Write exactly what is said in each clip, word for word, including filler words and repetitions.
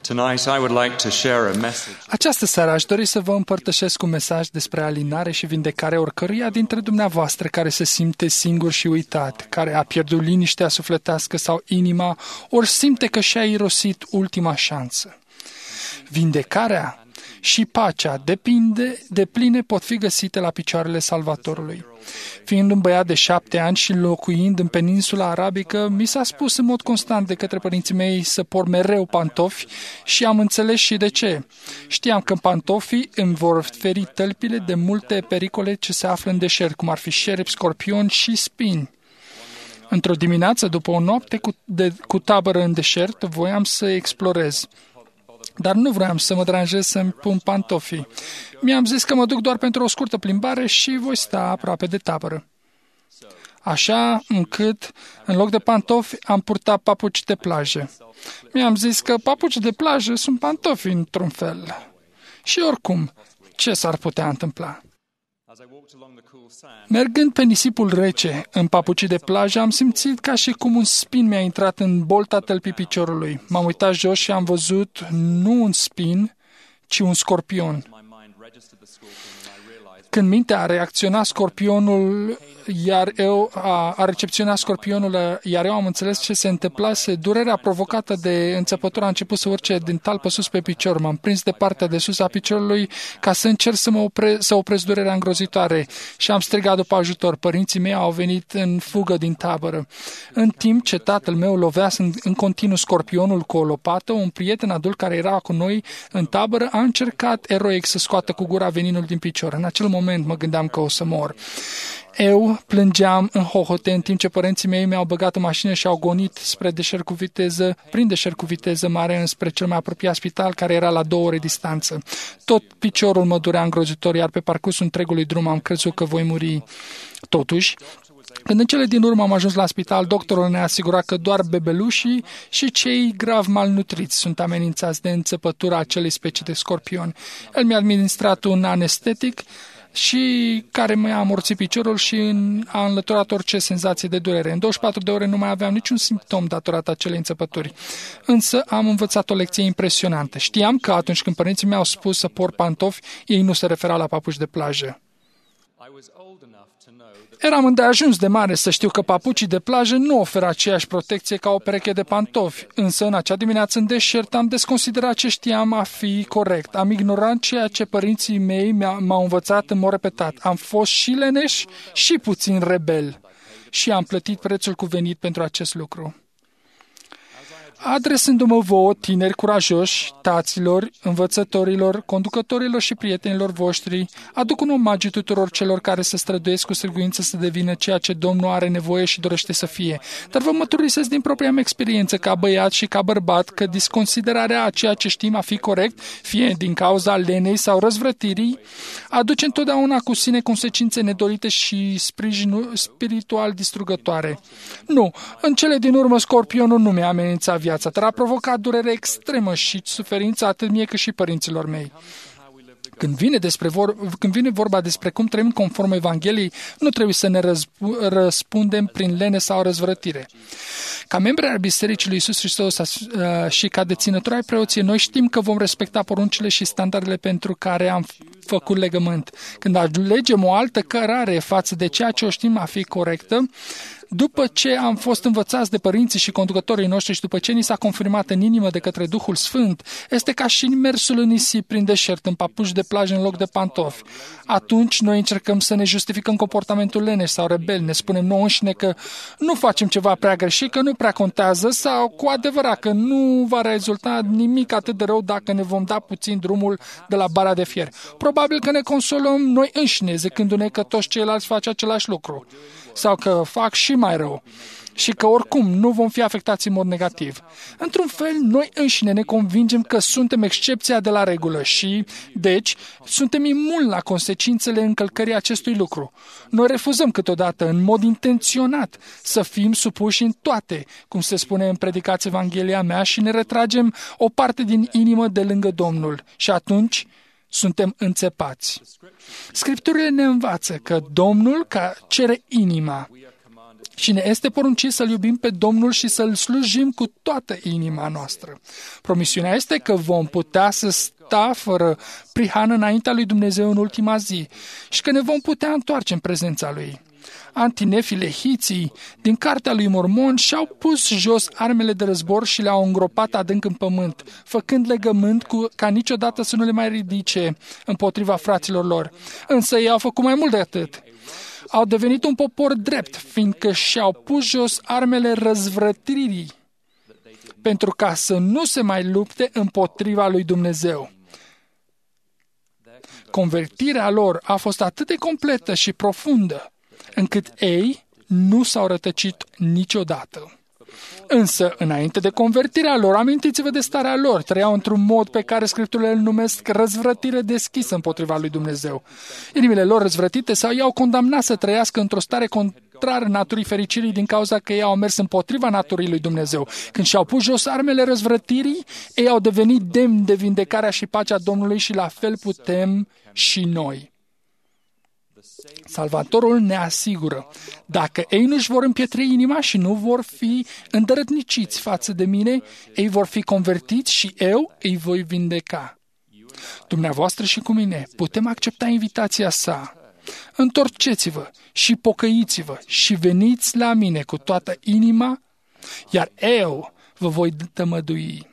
Tonight I would like to share a message. Această seară aș dori să vă împărtășesc un mesaj despre alinare și vindecare oricăruia dintre dumneavoastră care se simte singur și uitat, care a pierdut liniștea sufletească sau inima, ori simte că și-a irosit ultima șansă. Vindecarea și pacea depinde, de pline pot fi găsite la picioarele Salvatorului. Fiind un băiat de șapte ani și locuind în peninsula arabică, mi s-a spus în mod constant de către părinții mei să port mereu pantofi și am înțeles și de ce. Știam că pantofii îmi vor feri tălpile de multe pericole ce se află în deșert, cum ar fi șerpi, scorpioni și spini. Într-o dimineață, după o noapte cu, de, cu tabără în deșert, voiam să explorez. Dar nu vreau să mă deranjez să-mi pun pantofii. Mi-am zis că mă duc doar pentru o scurtă plimbare și voi sta aproape de tabără. Așa încât, în loc de pantofi, am purtat papuci de plajă. Mi-am zis că papuci de plajă sunt pantofi într-un fel. Și oricum, ce s-ar putea întâmpla? Mergând pe nisipul rece, în papucii de plajă, am simțit ca și cum un spin mi-a intrat în bolta tălpii piciorului. M-am uitat jos și am văzut nu un spin, ci un scorpion. Când mintea a reacționat scorpionul, iar eu a, a recepționat scorpionul, iar eu am înțeles ce se întâmplase, durerea provocată de înțepătură a început să urce din talpă sus pe picior. M-am prins de partea de sus a piciorului ca să încerc să mă opre, să opresc durerea îngrozitoare și am strigat după ajutor. Părinții mei au venit în fugă din tabără. În timp ce tatăl meu lovea în, în continuu scorpionul cu o lopată, un prieten adult care era cu noi în tabără a încercat eroic să scoată cu gura veninul din picior. În acel moment mă gândeam că o să mor. Eu plângeam în hohote în timp ce părinții mei mi-au băgat în mașină și au gonit spre deșert cu viteză, prin deșert cu viteză mare înspre cel mai apropiat spital, care era la două ore distanță. Tot piciorul mă durea îngrozitor, iar pe parcursul întregului drum am crezut că voi muri. Totuși, când în cele din urmă am ajuns la spital, doctorul ne-a asigurat că doar bebelușii și cei grav malnutriți sunt amenințați de înțepătura acelei specii de scorpion. El mi-a administrat un anestetic și care mi-a amorțit piciorul și a înlăturat orice senzație de durere. În douăzeci și patru de ore nu mai aveam niciun simptom datorat acelei înțepături. Însă am învățat o lecție impresionantă. Știam că atunci când părinții mei au spus să port pantofi, ei nu se referau la papuci de plajă. Eram îndeajuns de mare să știu că papucii de plajă nu oferă aceeași protecție ca o pereche de pantofi, însă în acea dimineață în deșert am desconsiderat ce știam a fi corect. Am ignorat ceea ce părinții mei m-au învățat în mod repetat. Am fost și leneș și puțin rebel și am plătit prețul cuvenit pentru acest lucru. Adresându-mă vouă, tineri curajoși, taților, învățătorilor, conducătorilor și prietenilor voștri, aduc un omagiu tuturor celor care se străduiesc cu sârguință să devină ceea ce Domnul are nevoie și dorește să fie. Dar vă mărturisesc din propria mea experiență ca băiat și ca bărbat că disconsiderarea a ceea ce știm a fi corect, fie din cauza lenei sau răzvrătirii, aduce întotdeauna cu sine consecințe nedorite și sprijinul spiritual distrugătoare. Nu, în cele din urmă scorpionul nu mi-a amenințat viața, dar a provocat durere extremă și suferință atât mie cât și părinților mei. Când vine, despre vor, când vine vorba despre cum trăim conform Evangheliei, nu trebuie să ne răzbu- răspundem prin lene sau răzvrătire. Ca membri ai Bisericii lui Iisus Hristos și ca deținători ai preoției, noi știm că vom respecta poruncile și standardele pentru care am făcut legământ. Când alegem o altă cărare față de ceea ce o știm a fi corectă, după ce am fost învățați de părinții și conducătorii noștri și după ce ni s-a confirmat în inimă de către Duhul Sfânt, este ca și mersul în nisip prin deșert, în papuci de plajă în loc de pantofi. Atunci noi încercăm să ne justificăm comportamentul leneș sau rebel, ne spunem nouă înșine că nu facem ceva prea greșit, că nu prea contează sau cu adevărat că nu va rezulta nimic atât de rău dacă ne vom da puțin drumul de la bara de fier. Probabil că ne consolăm noi înșine, zicându-ne că toți ceilalți fac același lucru sau că fac și mai rău și că oricum nu vom fi afectați în mod negativ. Într-un fel, noi înșine ne convingem că suntem excepția de la regulă și, deci, suntem imuni la consecințele încălcării acestui lucru. Noi refuzăm câteodată, în mod intenționat, să fim supuși în toate, cum se spune în predicația Evanghelia mea, și ne retragem o parte din inimă de lângă Domnul. Și atunci suntem înțepați. Scripturile ne învață că Domnul cere inima. Și ne este poruncit să-L iubim pe Domnul și să-L slujim cu toată inima noastră. Promisiunea este că vom putea să sta fără prihană înaintea lui Dumnezeu în ultima zi și că ne vom putea întoarce în prezența Lui. Antinefile hiții din cartea lui Mormon și-au pus jos armele de război și le-au îngropat adânc în pământ, făcând legământ cu, ca niciodată să nu le mai ridice împotriva fraților lor. Însă ei au făcut mai mult de atât. Au devenit un popor drept, fiindcă și-au pus jos armele răzvrătirii, pentru ca să nu se mai lupte împotriva lui Dumnezeu. Convertirea lor a fost atât de completă și profundă, încât ei nu s-au rătăcit niciodată. Însă, înainte de convertirea lor, amintiți-vă de starea lor, trăiau într-un mod pe care Scripturile îl numesc răzvrătire deschisă împotriva lui Dumnezeu. Inimile lor răzvrătite sau i-au condamnat să trăiască într-o stare contrară naturii fericirii din cauza că ei au mers împotriva naturii lui Dumnezeu. Când și-au pus jos armele răzvrătirii, ei au devenit demni de vindecarea și pacea Domnului și la fel putem și noi. Salvatorul ne asigură, dacă ei nu-și vor împietri inima și nu vor fi îndărătniciți față de mine, ei vor fi convertiți și eu îi voi vindeca. Dumneavoastră și cu mine putem accepta invitația sa. Întorceți-vă și pocăiți-vă și veniți la mine cu toată inima, iar eu vă voi tămădui.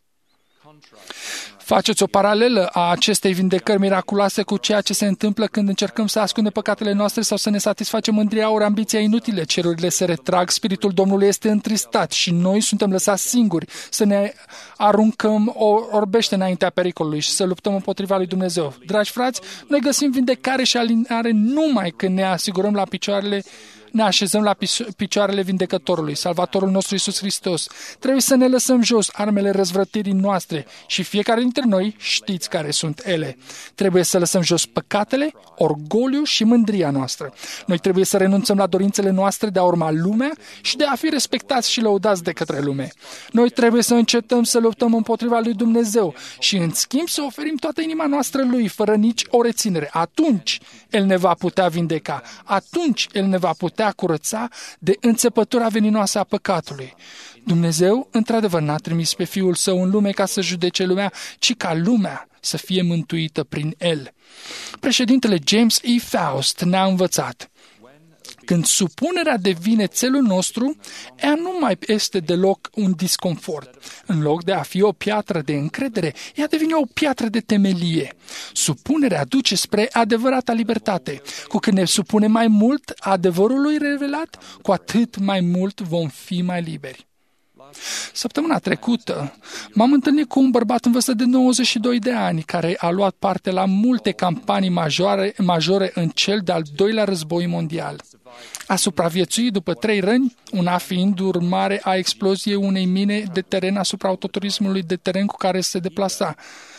Faceți o paralelă a acestei vindecări miraculoase cu ceea ce se întâmplă când încercăm să ascundem păcatele noastre sau să ne satisfacem mândria ori ambiția inutile. Cerurile se retrag, Spiritul Domnului este întristat și noi suntem lăsați singuri să ne aruncăm orbește înaintea pericolului și să luptăm împotriva lui Dumnezeu. Dragi frați, noi găsim vindecare și alinare numai când ne asigurăm la picioarele ne așezăm la picioarele vindecătorului, Salvatorul nostru Iisus Hristos. Trebuie să ne lăsăm jos armele răzvrătirii noastre și fiecare dintre noi știți care sunt ele. Trebuie să lăsăm jos păcatele, orgoliu și mândria noastră. Noi trebuie să renunțăm la dorințele noastre de a urma lumea și de a fi respectați și lăudați de către lume. Noi trebuie să încetăm să luptăm împotriva lui Dumnezeu și în schimb să oferim toată inima noastră lui, fără nici o reținere. Atunci El ne va putea vindeca. Atunci El ne va putea curăța de înțepătura veninoasă a păcatului. Dumnezeu, într-adevăr, n-a trimis pe Fiul Său în lume ca să judece lumea, ci ca lumea să fie mântuită prin El. Președintele James E. Faust ne-a învățat: când supunerea devine țelul nostru, ea nu mai este deloc un disconfort. În loc de a fi o piatră de încredere, ea devine o piatră de temelie. Supunerea duce spre adevărata libertate. Cu cât ne supunem mai mult adevărului revelat, cu atât mai mult vom fi mai liberi. Săptămâna trecută m-am întâlnit cu un bărbat în vârstă de nouăzeci și doi de ani care a luat parte la multe campanii majore, majore în cel de-al doilea război mondial. A supraviețuit după trei răni, una fiind urmare a exploziei unei mine de teren asupra autoturismului de teren cu care se deplasa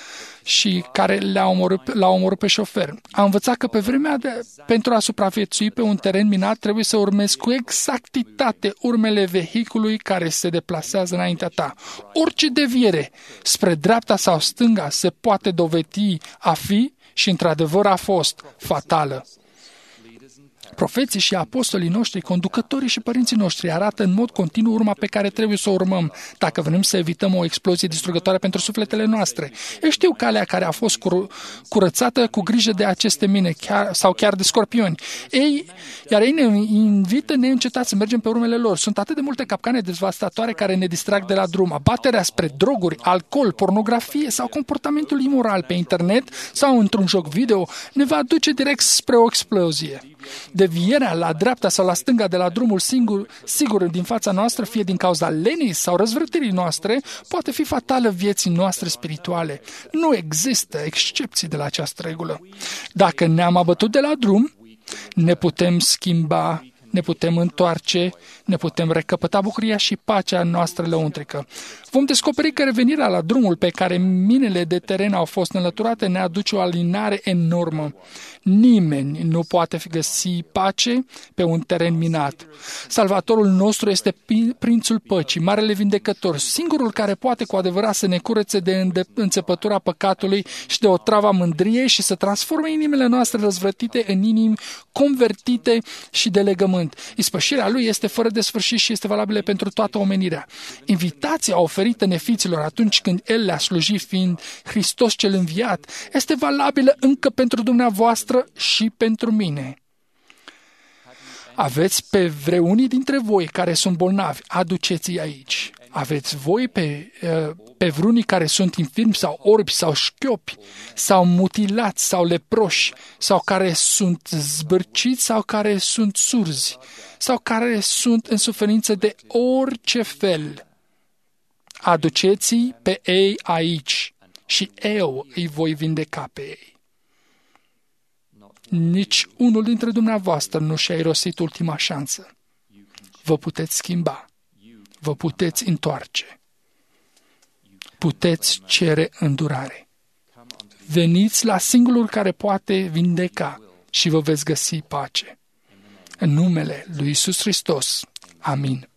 și care l-a omorât, l-a omorât pe șofer. A învățat că pe vremea de, pentru a supraviețui pe un teren minat trebuie să urmezi cu exactitate urmele vehiculului care se deplasează înaintea ta. Orice deviere spre dreapta sau stânga se poate dovedi a fi și într-adevăr a fost fatală. Profeții și apostolii noștri, conducătorii și părinții noștri arată în mod continuu urma pe care trebuie să o urmăm dacă vrem să evităm o explozie distrugătoare pentru sufletele noastre. Ei știu calea care a fost cur- curățată cu grijă de aceste mine chiar, sau chiar de scorpioni. Ei, iar ei ne invită neîncetat să mergem pe urmele lor. Sunt atât de multe capcane devastatoare care ne distrag de la drum. Abaterea spre droguri, alcool, pornografie sau comportamentul imoral pe internet sau într-un joc video ne va duce direct spre o explozie. Devierea la dreapta sau la stânga de la drumul singur, sigur din fața noastră, fie din cauza lenii sau răzvrătirii noastre, poate fi fatală vieții noastre spirituale. Nu există excepții de la această regulă. Dacă ne-am abătut de la drum, ne putem schimba, ne putem întoarce, ne putem recăpăta bucuria și pacea noastră lăuntrică. Vom descoperi că revenirea la drumul pe care minele de teren au fost înlăturate ne aduce o alinare enormă. Nimeni nu poate găsi pace pe un teren minat. Salvatorul nostru este Prințul Păcii, Marele Vindecător, singurul care poate cu adevărat să ne curețe de înțepătura păcatului și de otrava mândriei și să transforme inimile noastre răzvrătite în inimi convertite și de legământ. pământ. Ispășirea Lui este fără de sfârșit și este valabilă pentru toată omenirea. Invitația oferită nefiților atunci când El le-a slujit fiind Hristos cel înviat este valabilă încă pentru dumneavoastră și pentru mine. Aveți pe vreunii dintre voi care sunt bolnavi, aduceți-i aici. Aveți voi pe, pe vreunii care sunt infirmi sau orbi sau șchiopi sau mutilați sau leproși sau care sunt zbârciți sau care sunt surzi sau care sunt în suferință de orice fel. Aduceți-i pe ei aici și eu îi voi vindeca pe ei. Nici unul dintre dumneavoastră nu și-a irosit ultima șansă. Vă puteți schimba. Vă puteți întoarce. Puteți cere îndurare. Veniți la singurul care poate vindeca și vă veți găsi pace. În numele lui Iisus Hristos. Amin.